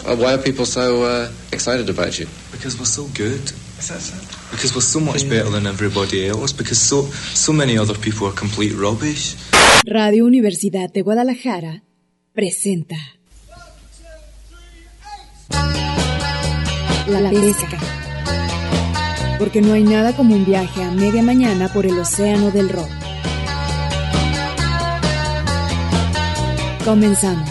Why are people so excited about you? Because we're so good. Is that so? Because we're so much better than everybody else. Because so many other people are complete rubbish. Radio Universidad de Guadalajara presenta La Pesca. Porque no hay nada como un viaje a media mañana por el océano del rock. Comenzamos.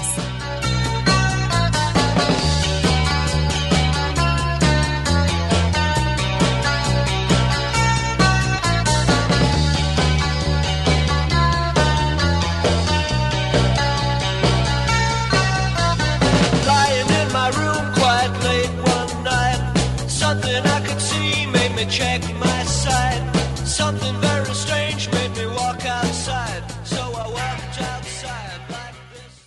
Check my side. Something very strange made me walk outside. So I walked outside like this.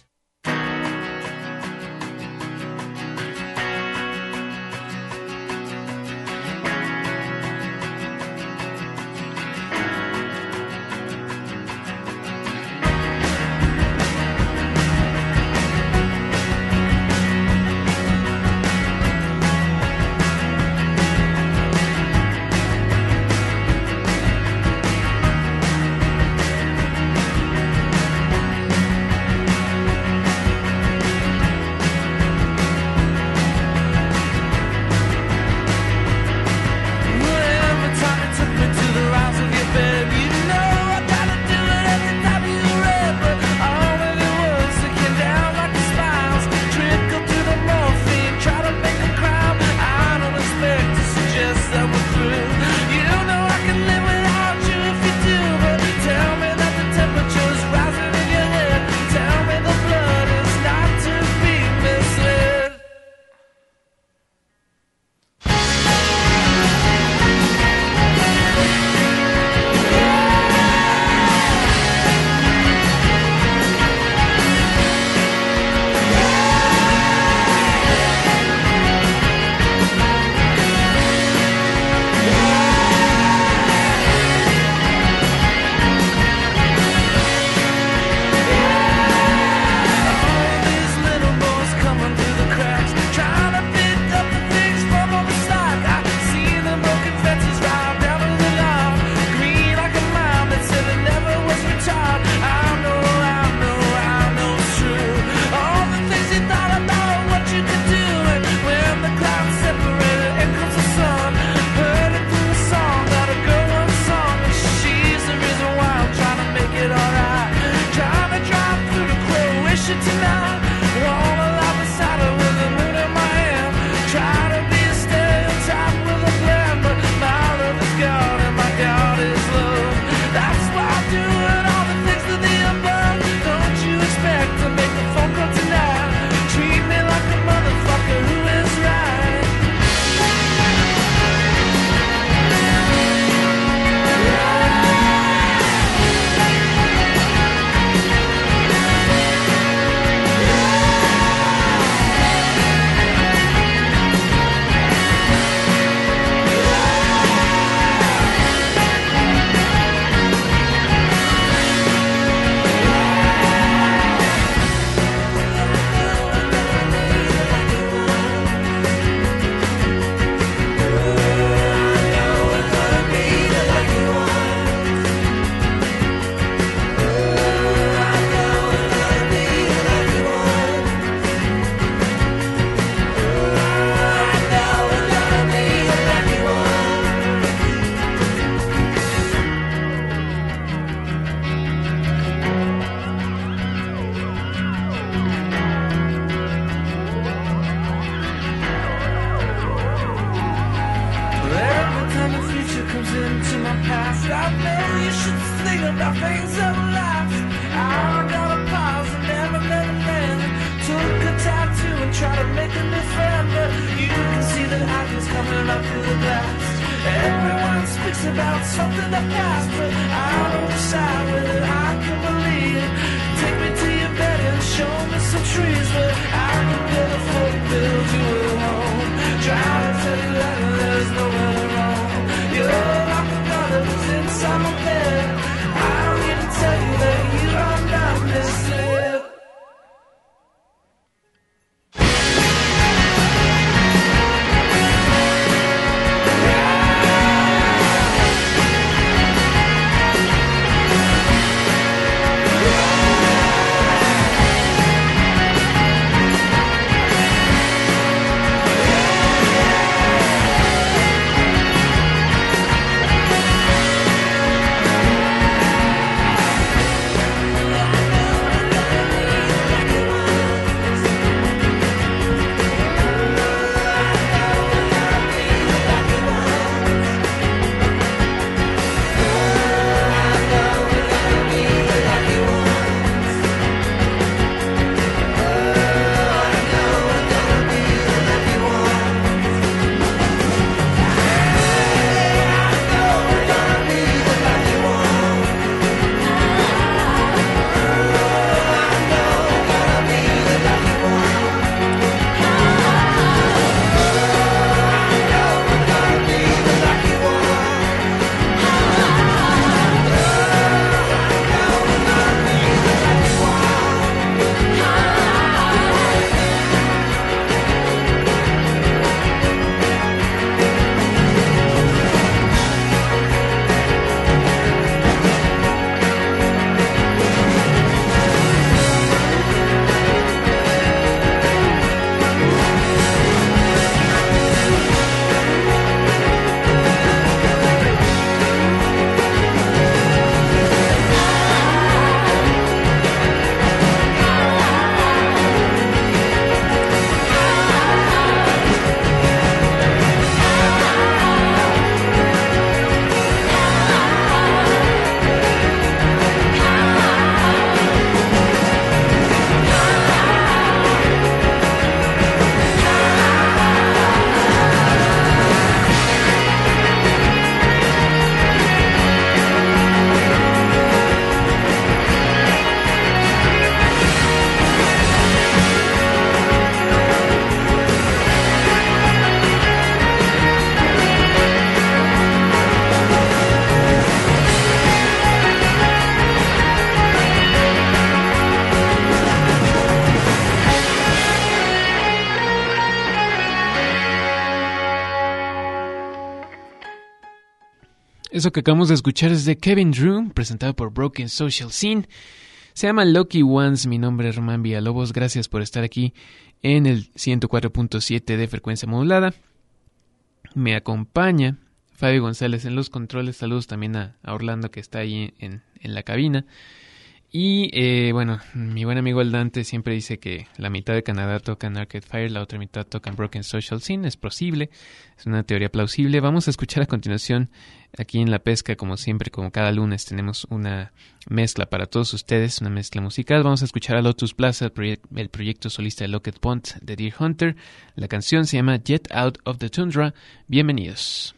Eso que acabamos de escuchar es de Kevin Drew, presentado por Broken Social Scene. Se llama Lucky Ones. Mi nombre es Román Villalobos. Gracias por estar aquí en el 104.7 de frecuencia modulada. Me acompaña Fabio González en los controles. Saludos también a Orlando, que está ahí en la cabina. Y bueno, mi buen amigo el Dante siempre dice que la mitad de Canadá toca en Arcade Fire, la otra mitad toca en Broken Social Scene. Es posible, es una teoría plausible. Vamos a escuchar a continuación aquí en La Pesca, como siempre, como cada lunes, tenemos una mezcla para todos ustedes, una mezcla musical. Vamos a escuchar a Lotus Plaza, el proyecto solista de Lockett Pont de Deer Hunter. La canción se llama Jet Out of the Tundra. Bienvenidos.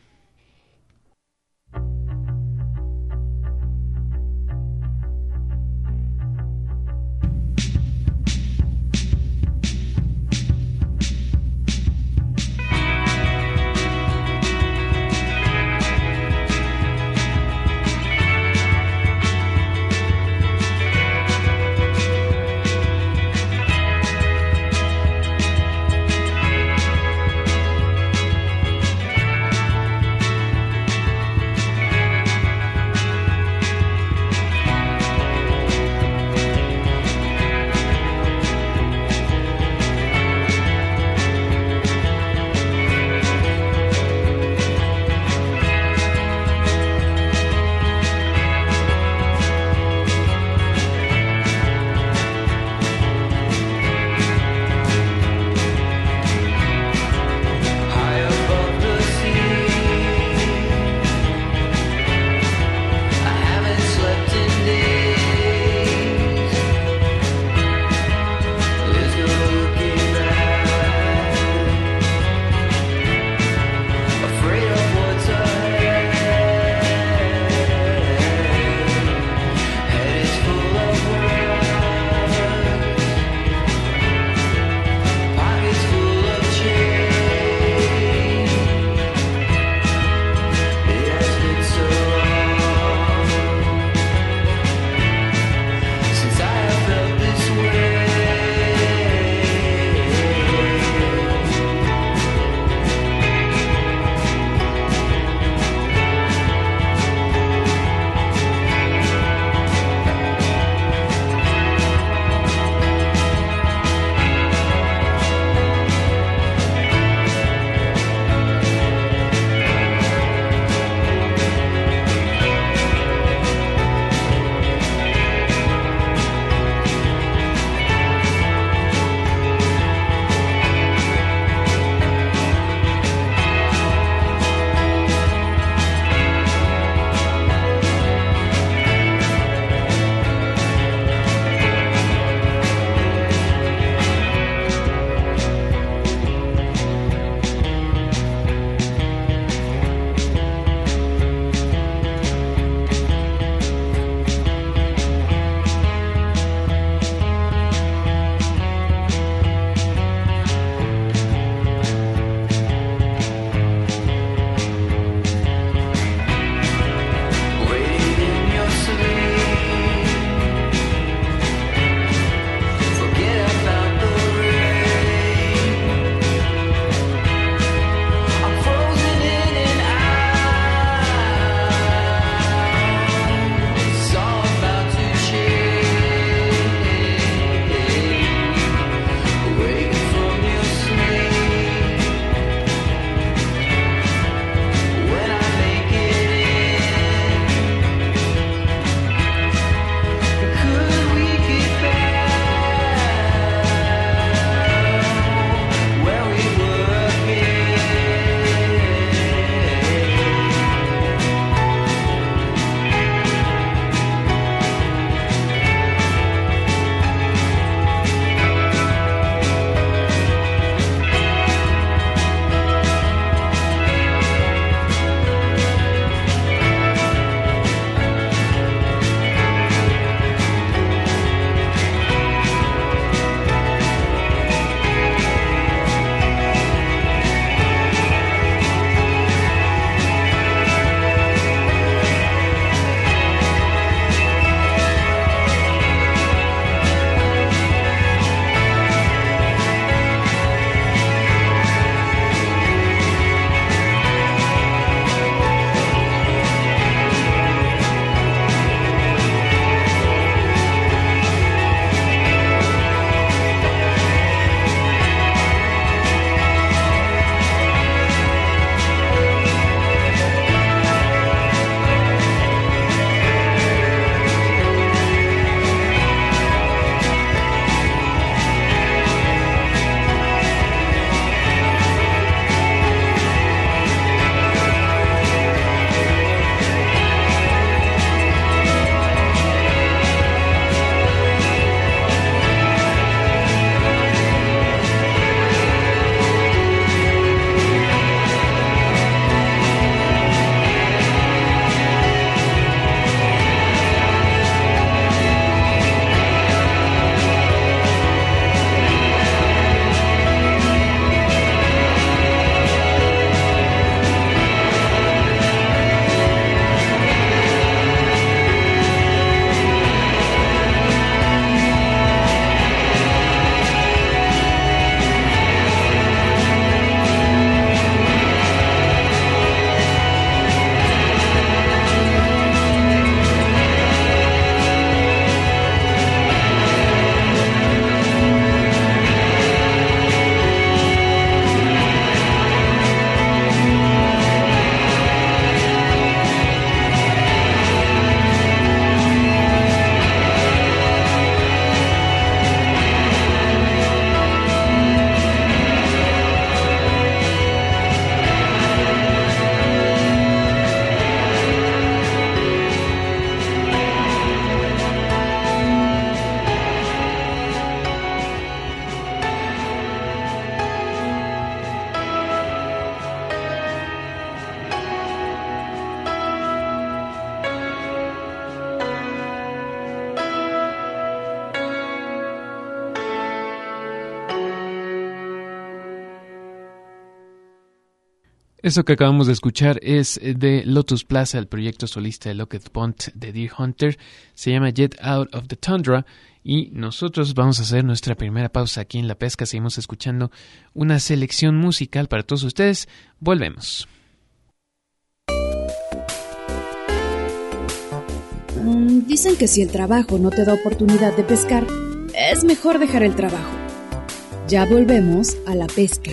Eso que acabamos de escuchar es de Lotus Plaza, el proyecto solista de Lockett Pont de Deer Hunter. Se llama Get Out of the Tundra y nosotros vamos a hacer nuestra primera pausa aquí en La Pesca. Seguimos escuchando una selección musical para todos ustedes. Volvemos. Dicen que si el trabajo no te da oportunidad de pescar, es mejor dejar el trabajo. Ya volvemos a La Pesca.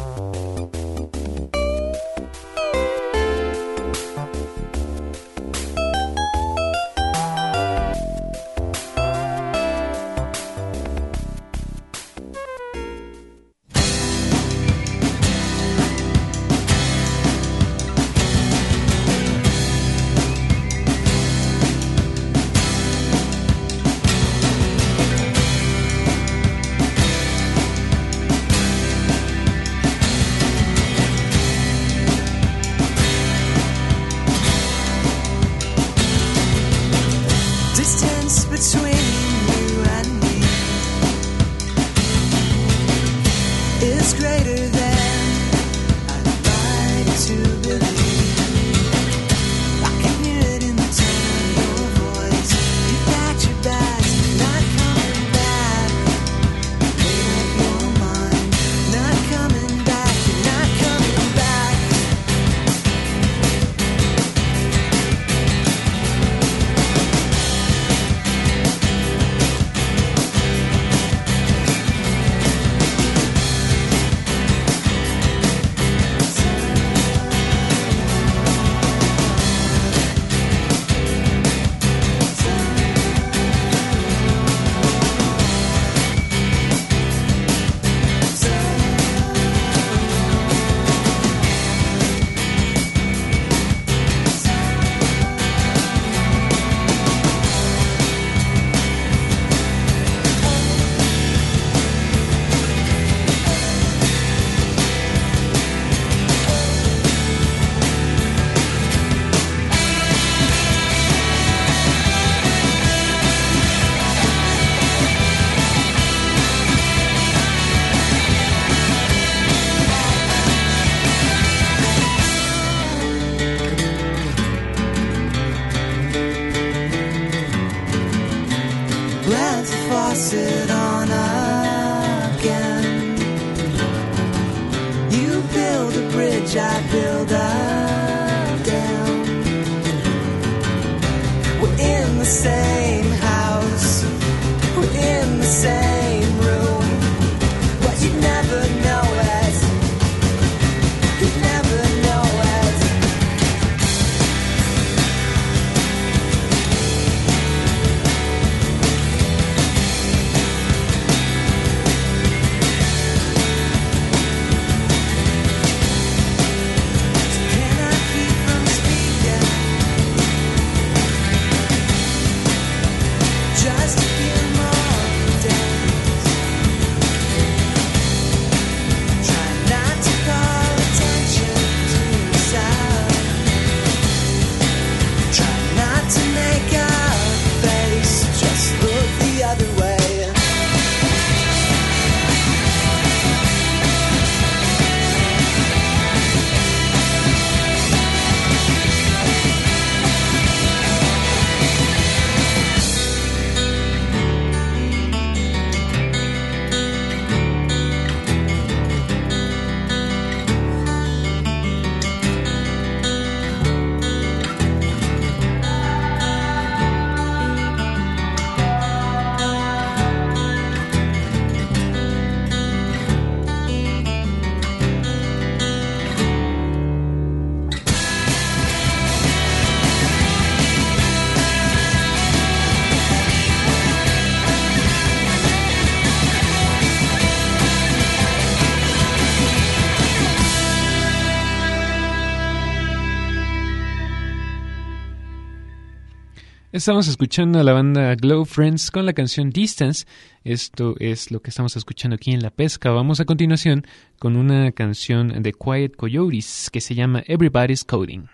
Sit on again. You build a bridge, I build a dam. We're in the same house, we're in the same room, but you never know it. You never know it. Estamos escuchando a la banda Glow Friends con la canción Distance. Esto es lo que estamos escuchando aquí en La Pesca. Vamos a continuación con una canción de Quiet Coyotes que se llama Everybody's Coding.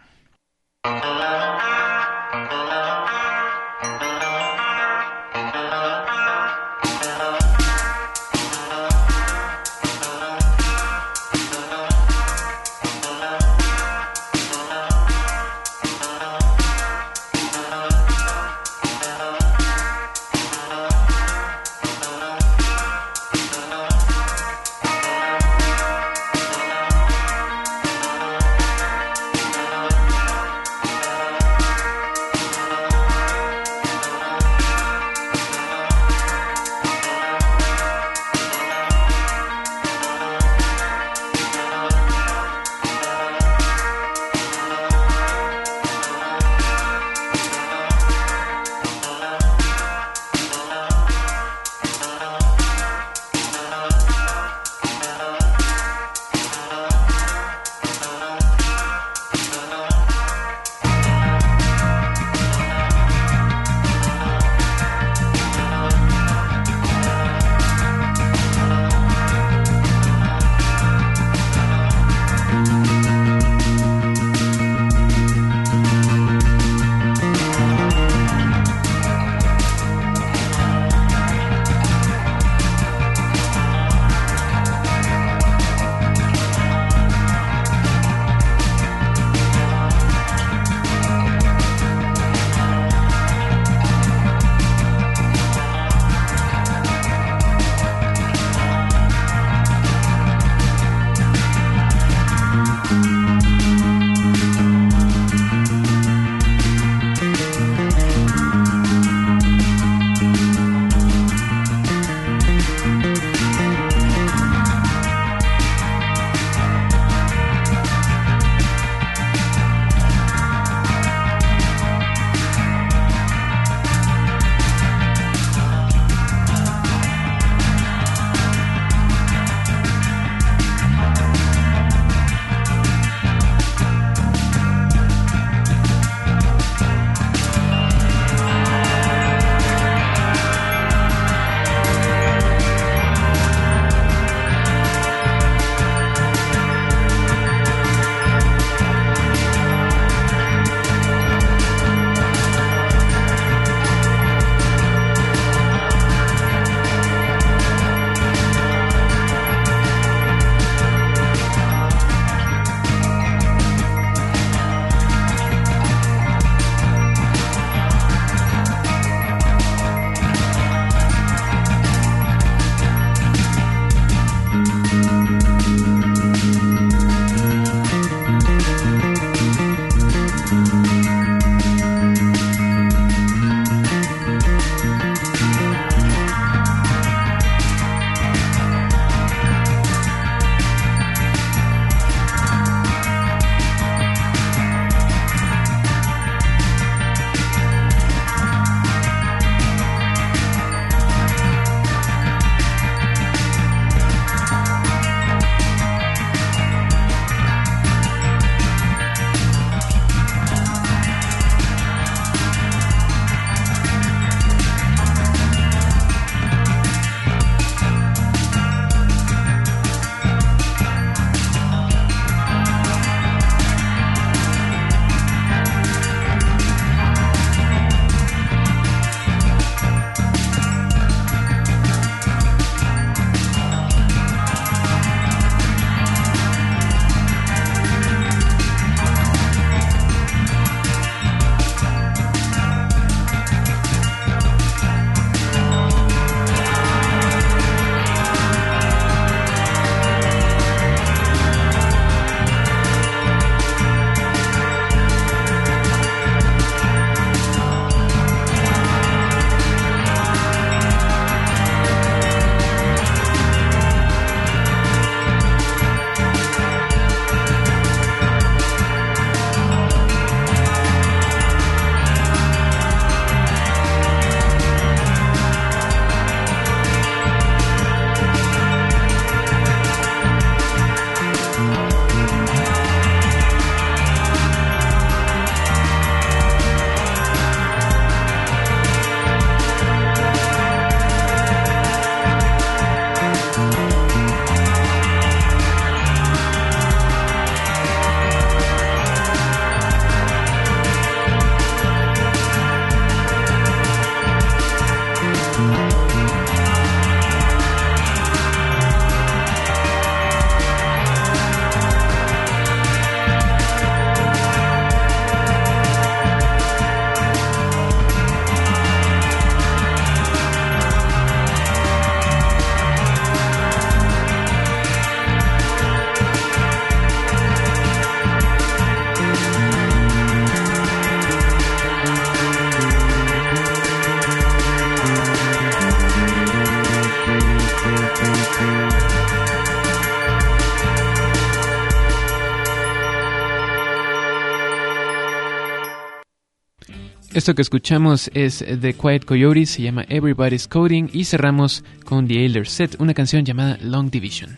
Esto que escuchamos es The Quiet Coyotes, se llama Everybody's Coding, y cerramos con The Ailer Set, una canción llamada Long Division.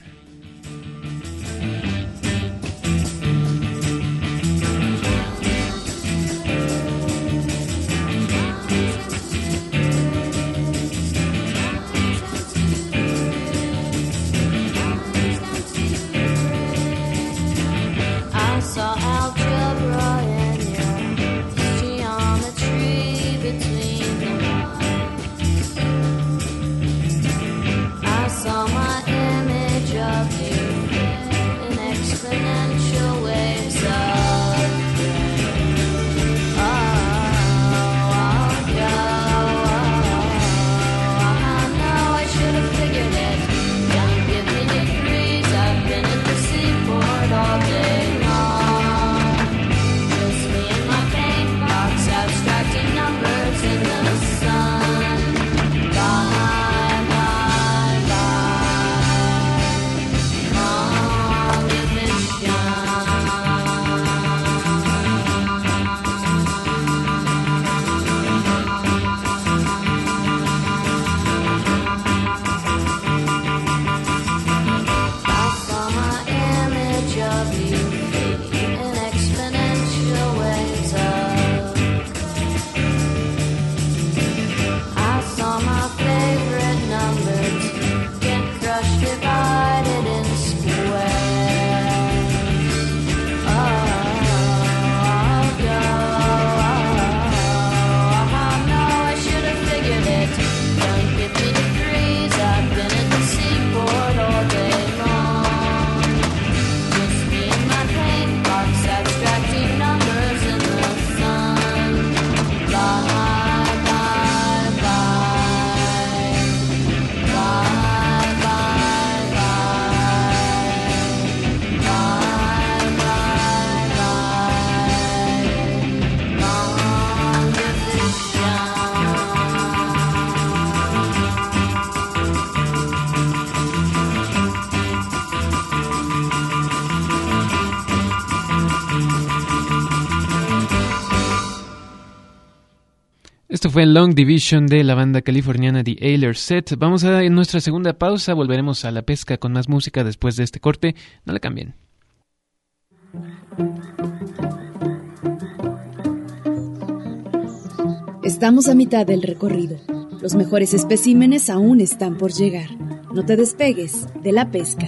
I saw algebra in your geometry between the lines. I saw my image of you in exponential waves of gray. I know I should have figured it. Don't give me degrees. I've been in the seaport all day long. Just me and my paint box, abstracting numbers in the sun. Bye, bye, bye. Long division. I saw my image of you in exponential waves of. I saw my favorite numbers get crushed, divided in squares. I know I should have figured it. Don't give me degrees. I've been in the seaport all day long. Just me and my paint box, abstracting numbers in the sun. Bye, bye, bye. Bye, bye, bye. Bye, bye, bye. Long division. Esto fue Long Division de la banda californiana The Ailer Set. Vamos a nuestra segunda pausa, volveremos a la pesca con más música después de este corte. No le cambien. Estamos a mitad del recorrido. Los mejores especímenes aún están por llegar. No te despegues de la pesca.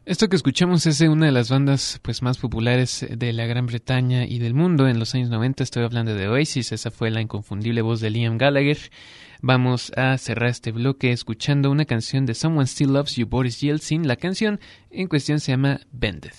Esto que escuchamos es de una de las bandas pues más populares de la Gran Bretaña y del mundo en los años 90. Estoy hablando de Oasis. Esa fue la inconfundible voz de Liam Gallagher. Vamos a cerrar este bloque escuchando una canción de Someone Still Loves You, Boris Yeltsin. La canción en cuestión se llama Bended.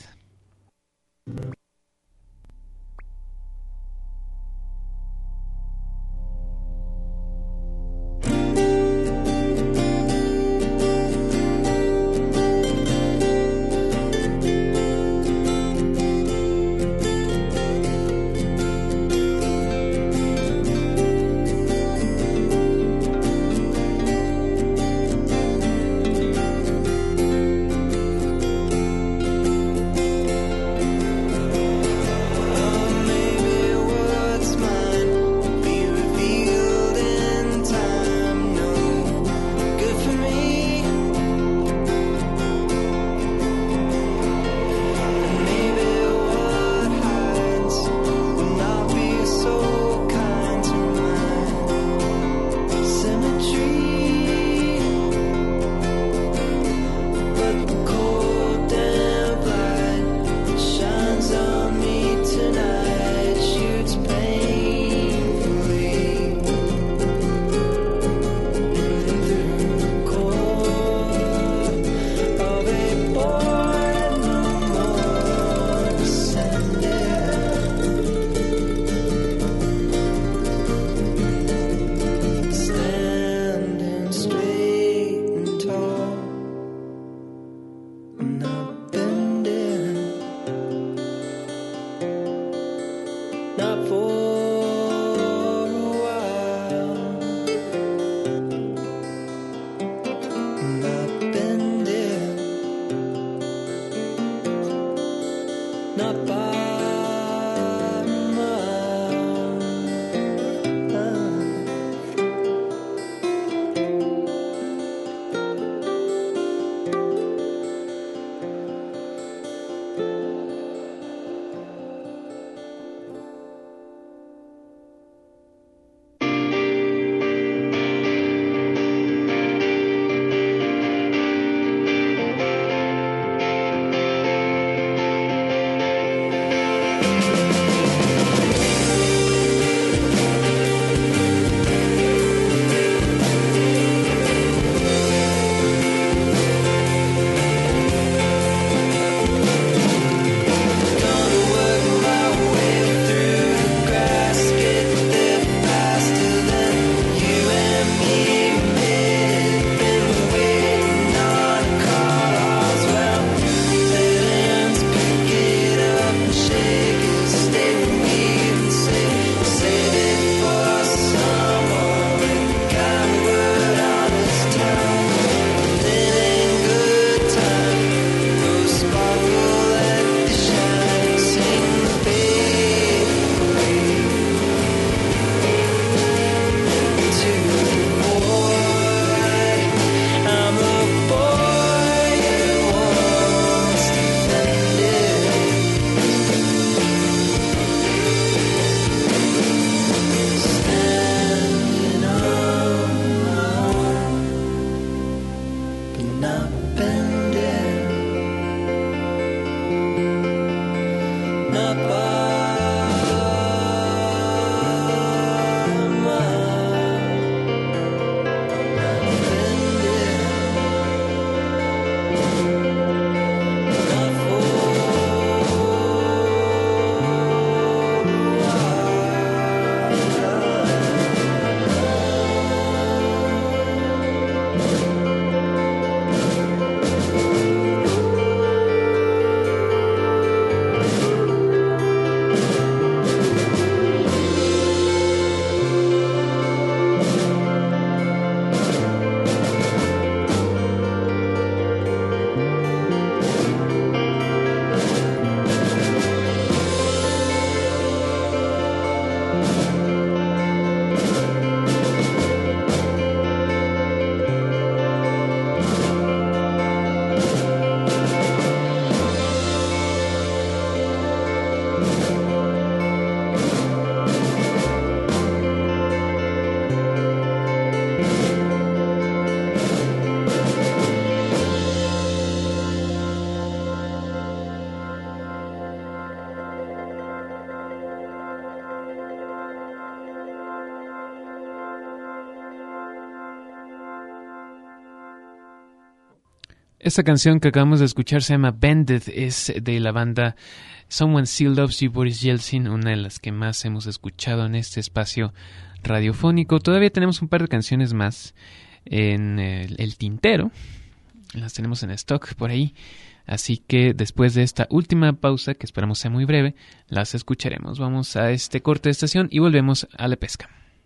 Esta canción que acabamos de escuchar se llama Banded, es de la banda Someone Still Loves You, Boris Yeltsin, una de las que más hemos escuchado en este espacio radiofónico. Todavía tenemos un par de canciones más en el tintero, las tenemos en stock por ahí, así que después de esta última pausa, que esperamos sea muy breve, las escucharemos. Vamos a este corte de estación y volvemos a La Pesca.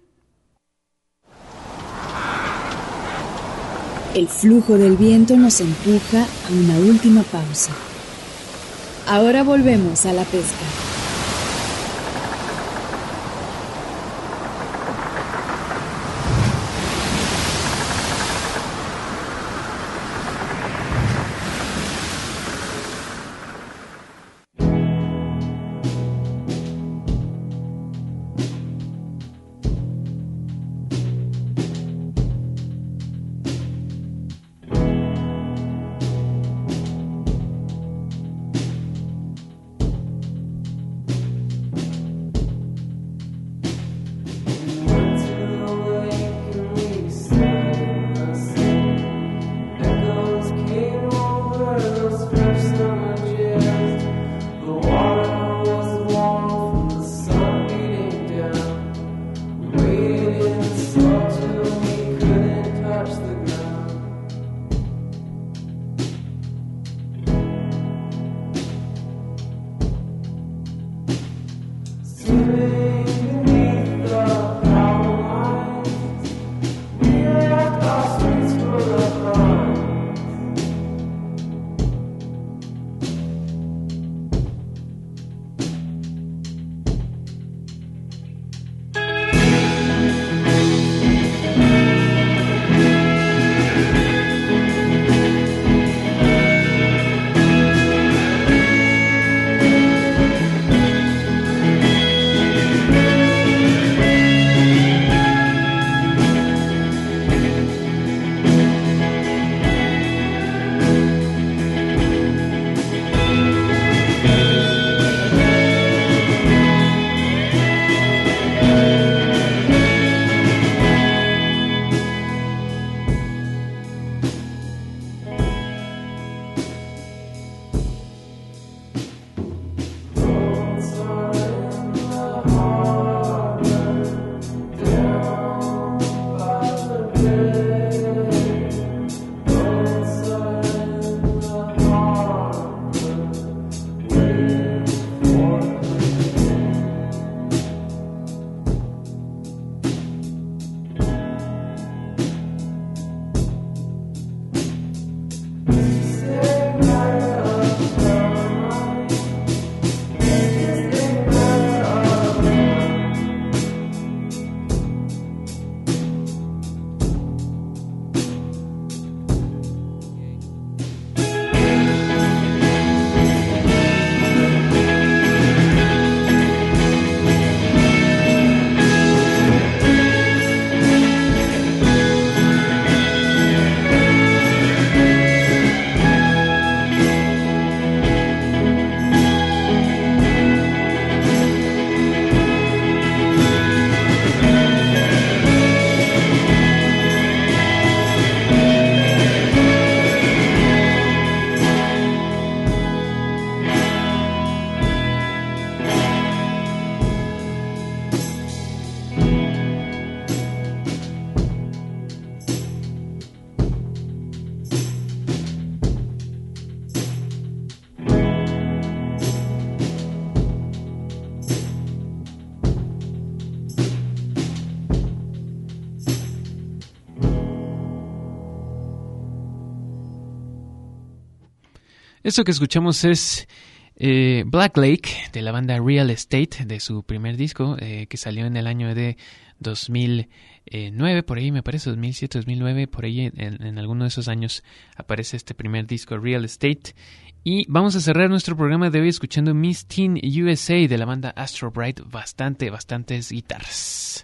El flujo del viento nos empuja a una última pausa. Ahora volvemos a La Pesca. Esto que escuchamos es Black Lake, de la banda Real Estate, de su primer disco, que salió en el año de 2009, por ahí me parece, 2007, 2009, por ahí en alguno de esos años aparece este primer disco, Real Estate. Y vamos a cerrar nuestro programa de hoy escuchando Miss Teen USA, de la banda Astro Bright, bastantes guitarras.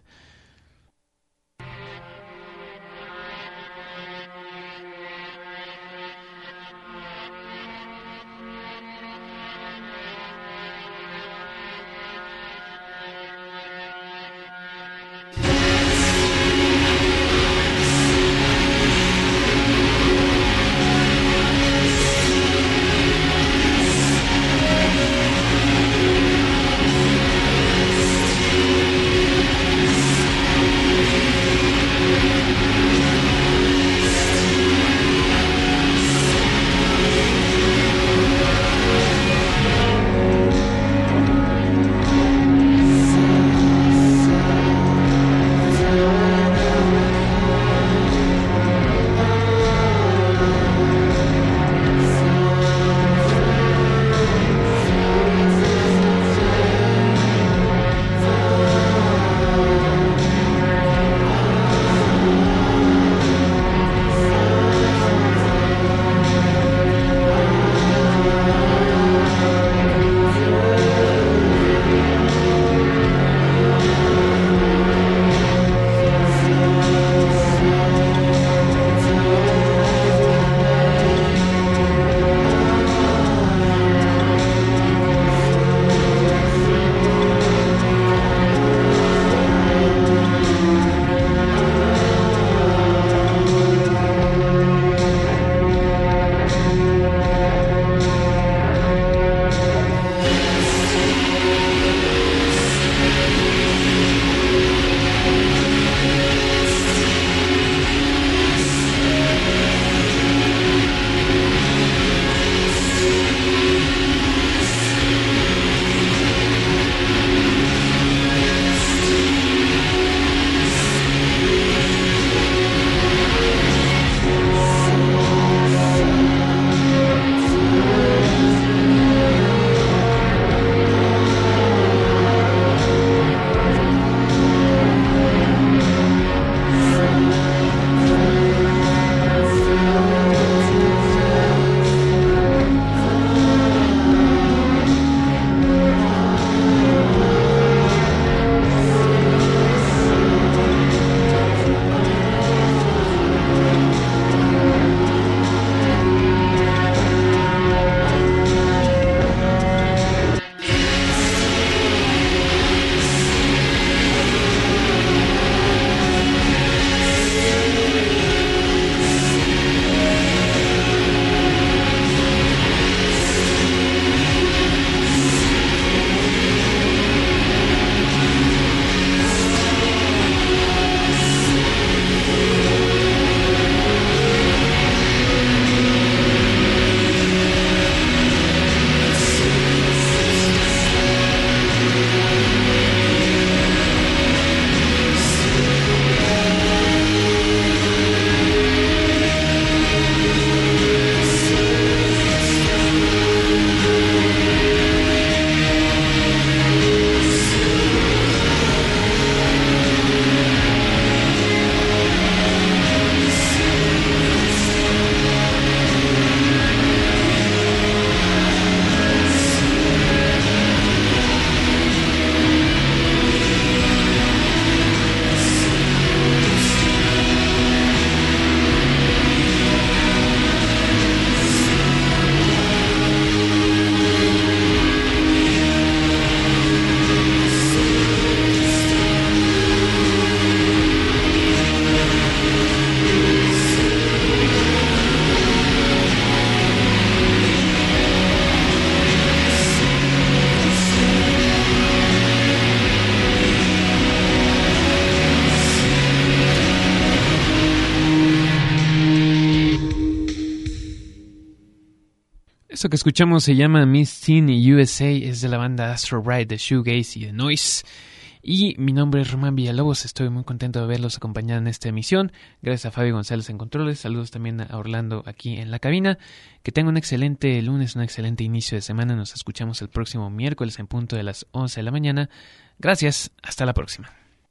Eso que escuchamos se llama Miss Teen USA, es de la banda Astro Ride, de Shoegaze y de Noise. Y mi nombre es Román Villalobos, estoy muy contento de haberlos acompañado en esta emisión. Gracias a Fabio González en controles, saludos también a Orlando aquí en la cabina. Que tengan un excelente lunes, un excelente inicio de semana. Nos escuchamos el próximo miércoles en punto de las 11 de la mañana. Gracias, hasta la próxima.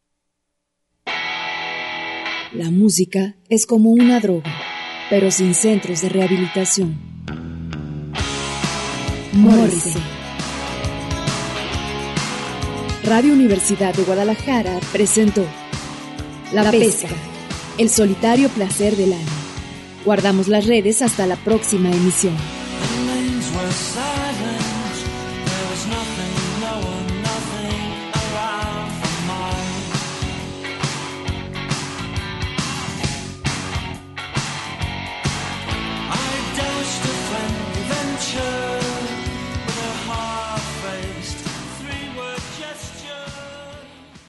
La música es como una droga, pero sin centros de rehabilitación. Morrissey. Radio Universidad de Guadalajara presentó La Pesca, el solitario placer del alma. Guardamos las redes hasta la próxima emisión. The lanes were silent, there was nothing, no one